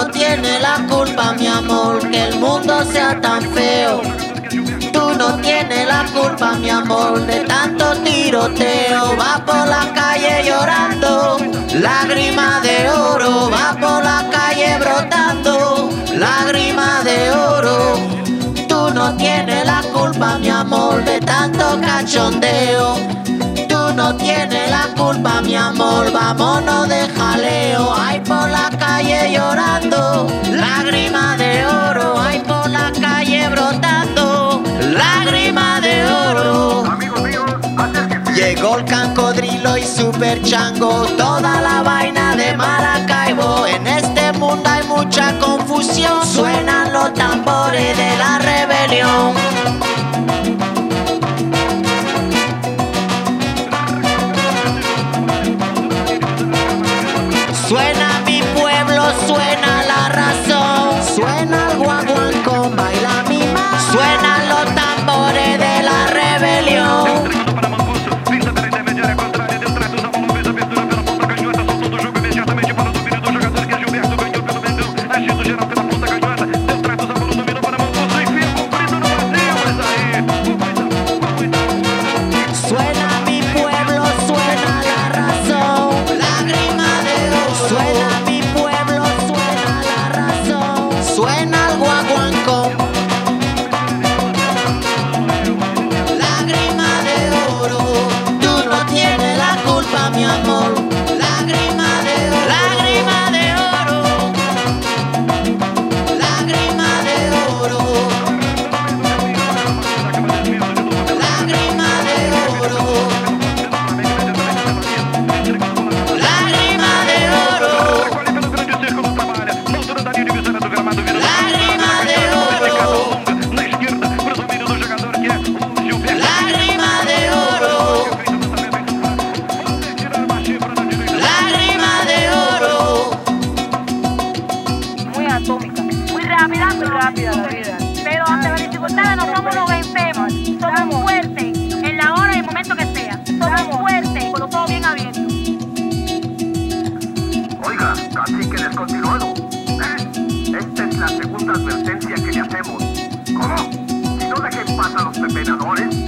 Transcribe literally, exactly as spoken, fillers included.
no tienes la culpa, mi amor, que el mundo sea tan feo. Tú no tienes la culpa, mi amor, de tanto tiroteo. Va por la calle llorando, lágrima de oro. Va por la calle brotando, lágrima de oro. Tú no tienes la culpa, mi amor, de tanto cachondeo. Tú no tienes la culpa, mi amor, vámonos de jaleo. Ay, por la calle llorando, lágrima de oro. Ay, por la calle brotando, lágrima de oro. Llegó el cancodrilo y super chango, toda la vaina de Maracaibo. En este mundo hay mucha confusión, suenan los tambores de la rebelión. Suena mi pueblo, suena la razón. Suena el guaguancó, baila mi mamá. Suenan los tambores de la rebelión. Suena mi pueblo, suena la razón. Lágrima de oro. Suena mi pueblo, suena la razón. Suena el guaguancó. Lágrima de oro. Tú no tienes la culpa, mi amor. Lágrima de oro. Lágrima de oro. Lágrima de oro. Lágrima de oro. Lágrima de oro. Lágrima de oro. Lágrima de oro. Lágrima de oro. Muy atómica, muy rápida, muy rápida la vida. Pero ante las dificultades no somos los vencemos. Somos fuertes en la hora y el momento que sea. Somos fuertes con los ojos bien abiertos. Oiga, cacique descontinuado. ¿Eh? Esta es la segunda advertencia que le hacemos. ¿Cómo? Si no dejen pasar a los pepenadores,